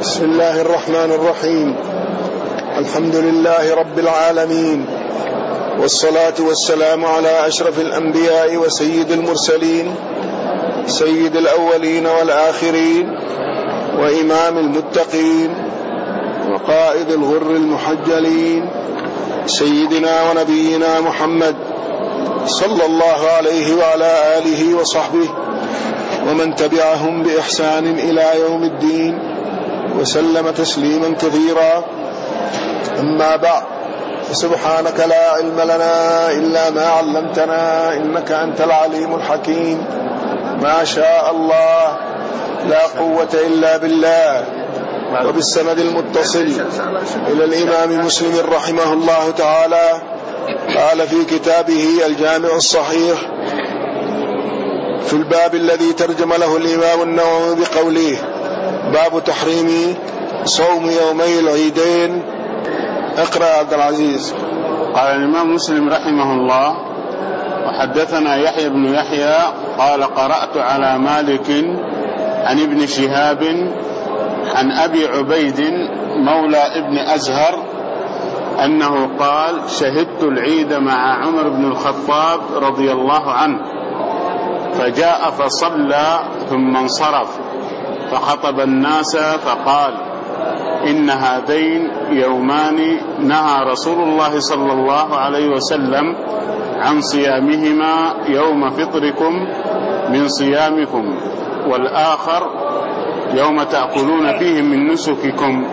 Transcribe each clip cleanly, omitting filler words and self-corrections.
بسم الله الرحمن الرحيم. الحمد لله رب العالمين، والصلاة والسلام على أشرف الأنبياء وسيد المرسلين، سيد الأولين والآخرين، وإمام المتقين، وقائد الغر المحجلين، سيدنا ونبينا محمد صلى الله عليه وعلى آله وصحبه ومن تبعهم بإحسان إلى يوم الدين، وسلم تسليما كثيرا. أما بعد، سبحانك لا علم لنا إلا ما علمتنا إنك أنت العليم الحكيم. ما شاء الله لا قوة إلا بالله. وبالسند المتصل إلى الإمام مسلم رحمه الله تعالى قال في كتابه الجامع الصحيح في الباب الذي ترجم له الإمام النووي بقوله: باب تحريم صوم يومي العيدين. اقرأ عبد العزيز. قال الإمام مسلم رحمه الله: وحدثنا يحيى بن يحيى قال: قرأت على مالك عن ابن شهاب عن أبي عبيد مولى ابن أزهر أنه قال: شهدت العيد مع عمر بن الخطاب رضي الله عنه، فجاء فصلى ثم انصرف، فخطب الناس فقال: إن هذين يومان نهى رسول الله صلى الله عليه وسلم عن صيامهما، يوم فطركم من صيامكم، والآخر يوم تأكلون فيه من نسككم.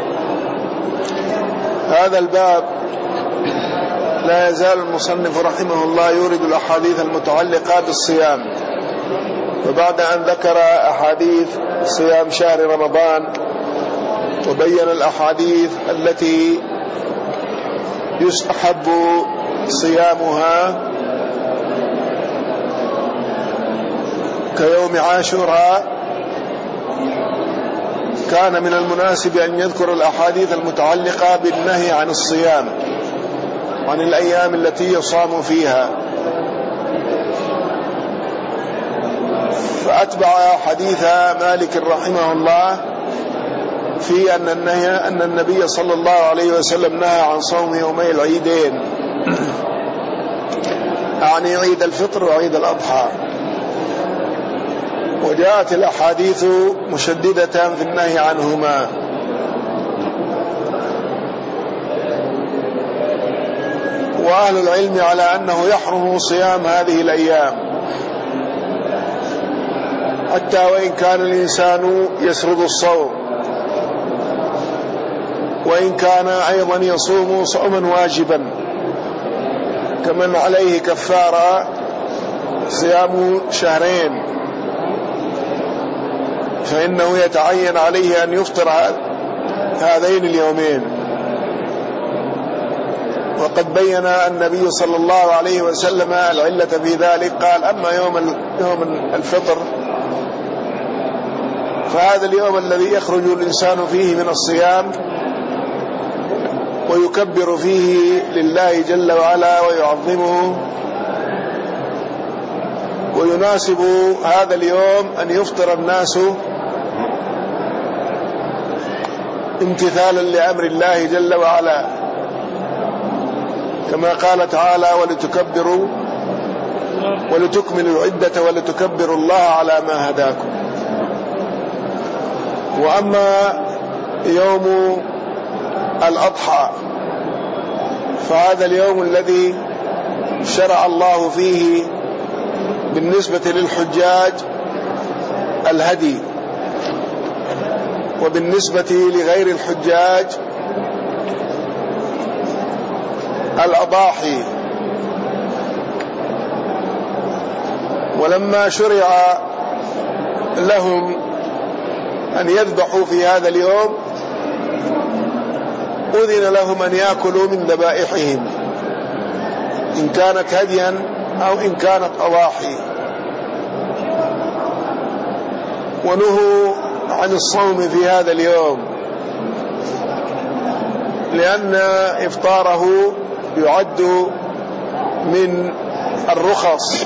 هذا الباب لا يزال المصنف رحمه الله يورد الأحاديث المتعلقة بالصيام، وبعد أن ذكر أحاديث صيام شهر رمضان وبين الأحاديث التي يستحب صيامها كيوم عاشوراء، كان من المناسب أن يذكر الأحاديث المتعلقة بالنهي عن الصيام، عن الأيام التي يصام فيها، فأتبع حديث مالك رحمه الله في أن النبي صلى الله عليه وسلم نهى عن صوم يومي العيدين، يعني عيد الفطر وعيد الأضحى، وجاءت الأحاديث مشددة في النهي عنهما. وأهل العلم على أنه يحرم صيام هذه الأيام، حتى وإن كان الإنسان يسرد الصوم، وإن كان أيضا يصوم صوما واجبا كمن عليه كفارة صيام شهرين، فإنه يتعين عليه أن يفطر هذين اليومين. وقد بين النبي صلى الله عليه وسلم العلة في ذلك، قال: أما يوم الفطر فهذا اليوم الذي يخرج الإنسان فيه من الصيام ويكبر فيه لله جل وعلا ويعظمه، ويناسب هذا اليوم أن يفطر الناس امتثالا لأمر الله جل وعلا، كما قال تعالى: ولتكبروا ولتكملوا العدة ولتكبروا الله على ما هداكم. وأما يوم الأضحى فهذا اليوم الذي شرع الله فيه بالنسبة للحجاج الهدي، وبالنسبة لغير الحجاج الأضاحي. ولما شرع لهم أن يذبحوا في هذا اليوم أذن لهم أن يأكلوا من ذبائحهم، إن كانت هديا أو إن كانت أضاحي، ونهوا عن الصوم في هذا اليوم، لأن إفطاره يعد من الرخص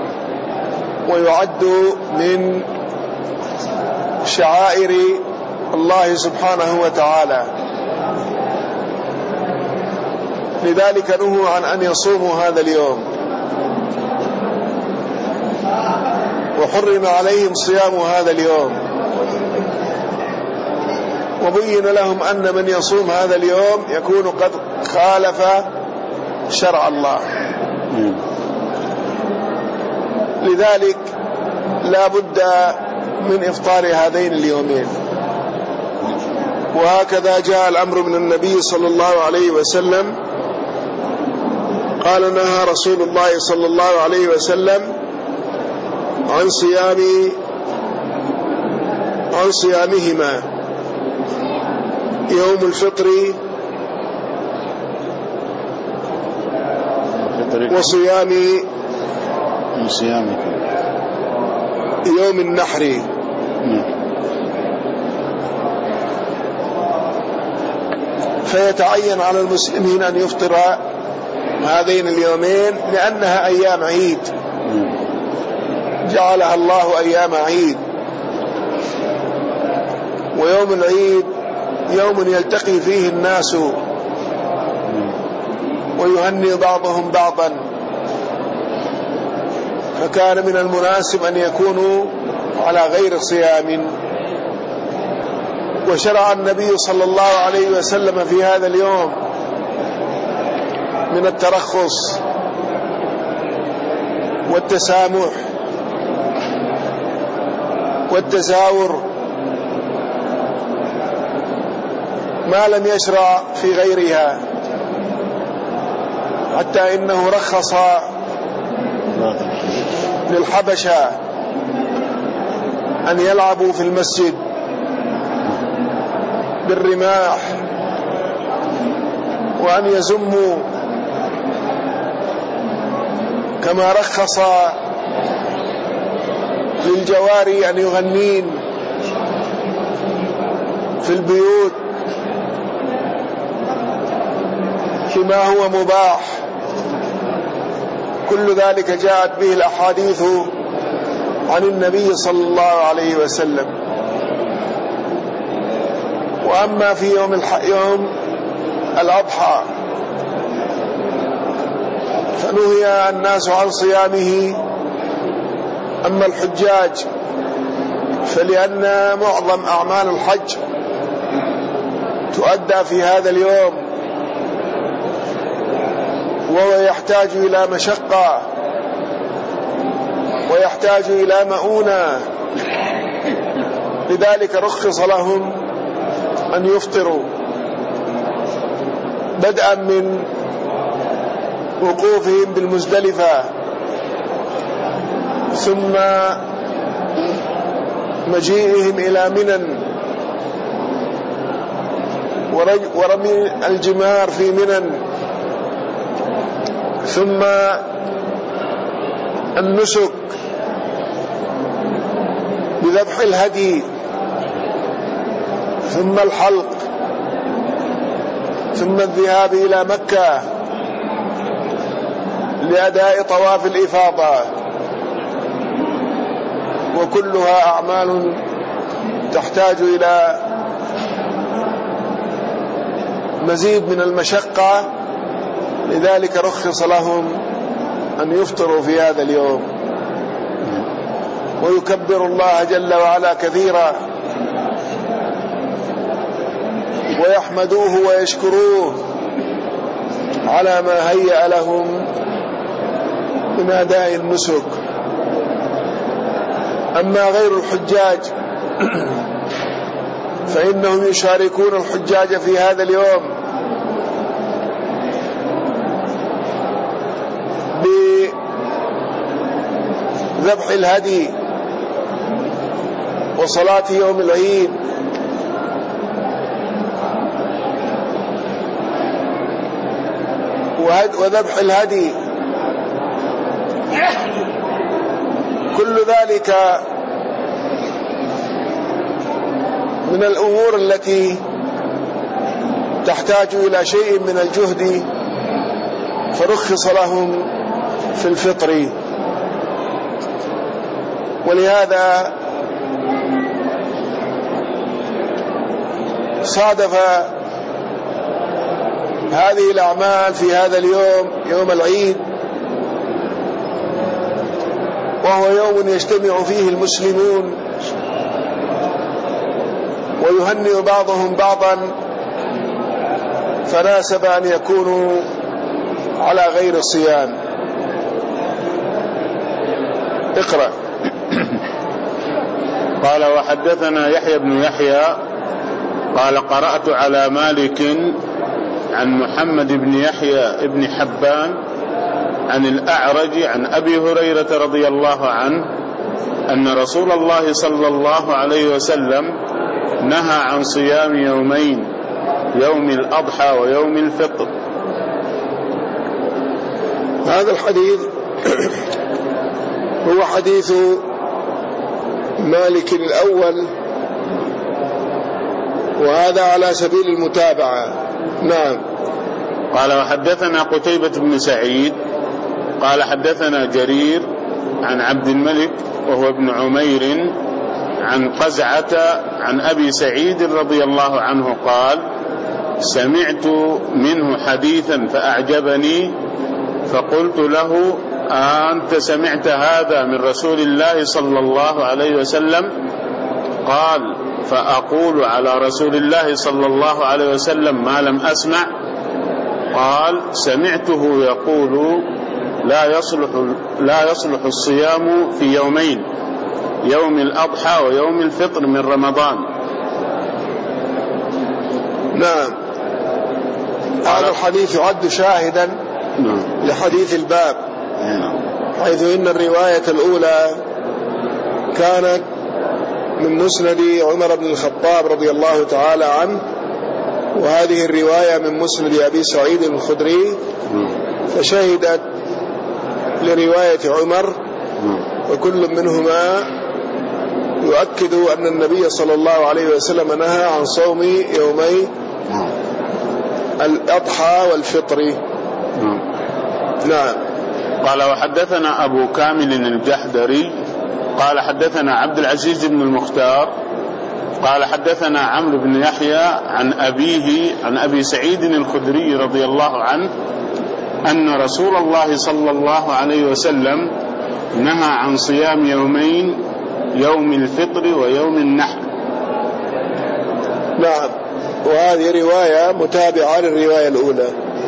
ويعد من شعائر الله سبحانه وتعالى، لذلك نهوا عن أن يصوموا هذا اليوم، وحرم عليهم صيام هذا اليوم، وبين لهم أن من يصوم هذا اليوم يكون قد خالف شرع الله. لذلك لا بد من إفطار هذين اليومين. وهكذا جاء الأمر من النبي صلى الله عليه وسلم، قال نهى رسول الله صلى الله عليه وسلم عن صيامهما يوم الفطر وصيام يوم النحر. فيتعين على المسلمين أن يفطر هذين اليومين لأنها أيام عيد، جعلها الله أيام عيد. ويوم العيد يوم يلتقي فيه الناس ويهني بعضهم بعضا، فكان من المناسب أن يكونوا على غير صيام. وشرع النبي صلى الله عليه وسلم في هذا اليوم من الترخص والتسامح والتزاور ما لم يشرع في غيرها، حتى إنه رخص للحبشة أن يلعبوا في المسجد بالرماح وأن يزموا، كما رخص للجواري أن يغنين في البيوت فيما هو مباح. كل ذلك جاءت به الأحاديث عن النبي صلى الله عليه وسلم. وأما في يوم الأضحى فنهي الناس عن صيامه. أما الحجاج فلأن معظم أعمال الحج تؤدى في هذا اليوم، وهو يحتاج إلى مشقة ويحتاج إلى مؤونة، لذلك رخص لهم أن يفطروا بدءا من وقوفهم بالمزدلفة، ثم مجيئهم إلى منى ورمي الجمار في منى، ثم النسك بذبح الهدي، ثم الحلق، ثم الذهاب إلى مكة لأداء طواف الإفاضة، وكلها أعمال تحتاج إلى مزيد من المشقة، لذلك رخص لهم أن يفطروا في هذا اليوم ويكبر الله جل وعلا كثيرا ويحمدوه ويشكروه على ما هيأ لهم من أداء النسك. أما غير الحجاج فإنهم يشاركون الحجاج في هذا اليوم بذبح الهدي وصلاة يوم العيد وذبح الهدي. كل ذلك من الأمور التي تحتاج إلى شيء من الجهد، فرخص لهم في الفطر. ولهذا صادف هذه الأعمال في هذا اليوم، يوم العيد، وهو يوم يجتمع فيه المسلمون ويهنئ بعضهم بعضا، فناسب أن يكونوا على غير الصيام. اقرأ. قال وحدثنا يحيى بن يحيى قال قرأت على مالك عن محمد بن يحيى بن حبان عن الأعرج عن أبي هريرة رضي الله عنه أن رسول الله صلى الله عليه وسلم نهى عن صيام يومين، يوم الأضحى ويوم الفطر. هذا الحديث هو حديث مالك الأول، وهذا على سبيل المتابعة. نعم. قال وحدثنا قتيبة بن سعيد قال حدثنا جرير عن عبد الملك وهو ابن عمير عن قزعة عن أبي سعيد رضي الله عنه قال سمعت منه حديثا فأعجبني فقلت له أنت سمعت هذا من رسول الله صلى الله عليه وسلم؟ قال فأقول على رسول الله صلى الله عليه وسلم ما لم أسمع. قال سمعته يقول لا يصلح الصيام في يومين، يوم الأضحى ويوم الفطر من رمضان. نعم. هذا الحديث يعد شاهدا لحديث الباب، حيث إن الرواية الأولى كانت من مسند عمر بن الخطاب رضي الله تعالى عنه، وهذه الرواية من مسند أبي سعيد الخدري، فشهدت لرواية عمر، وكل منهما يؤكد أن النبي صلى الله عليه وسلم نهى عن صوم يومي الأضحى والفطر. نعم. قال وحدثنا أبو كامل الجحدري قال حدثنا عبد العزيز بن المختار قال حدثنا عمرو بن يحيى عن أبيه عن أبي سعيد الخدري رضي الله عنه أن رسول الله صلى الله عليه وسلم نهى عن صيام يومين، يوم الفطر ويوم النحر. نعم. وهذه رواية متابعة للرواية الأولى.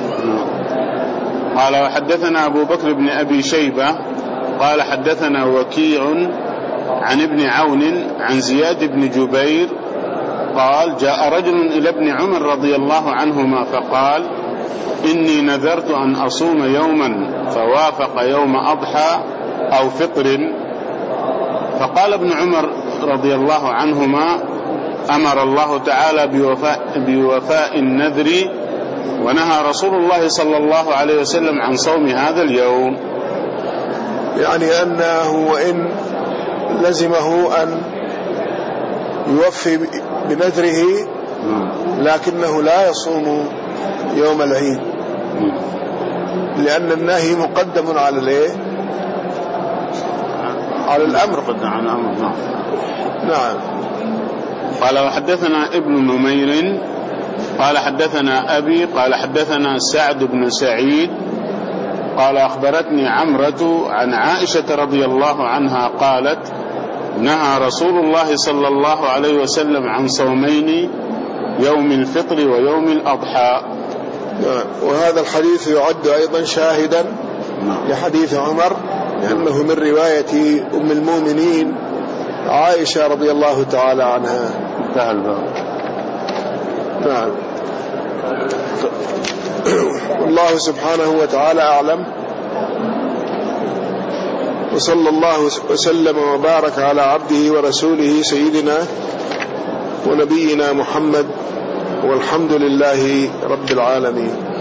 قال وحدثنا أبو بكر بن أبي شيبة قال حدثنا وكيع عن ابن عون عن زياد بن جبير قال جاء رجل إلى ابن عمر رضي الله عنهما فقال إني نذرت أن أصوم يوما فوافق يوم أضحى أو فطر. فقال ابن عمر رضي الله عنهما أمر الله تعالى بوفاء النذر، ونهى رسول الله صلى الله عليه وسلم عن صوم هذا اليوم. يعني أنه وإن لزمه أن يوفي بنذره لكنه لا يصوم يوم العيد، لأن النهي مقدم على الايه؟ على الأمر. نعم. قال وحدثنا ابن نمير قال حدثنا أبي قال حدثنا سعد بن سعيد قال أخبرتني عمرة عن عائشة رضي الله عنها قالت نهى رسول الله صلى الله عليه وسلم عن صومين، يوم الفطر ويوم الأضحى. وهذا الحديث يعد أيضا شاهدا لحديث عمر، لأنه من رواية أم المؤمنين عائشة رضي الله تعالى عنها. نعم. والله سبحانه وتعالى أعلم، وصلى الله وسلم وبارك على عبده ورسوله سيدنا ونبينا محمد، والحمد لله رب العالمين.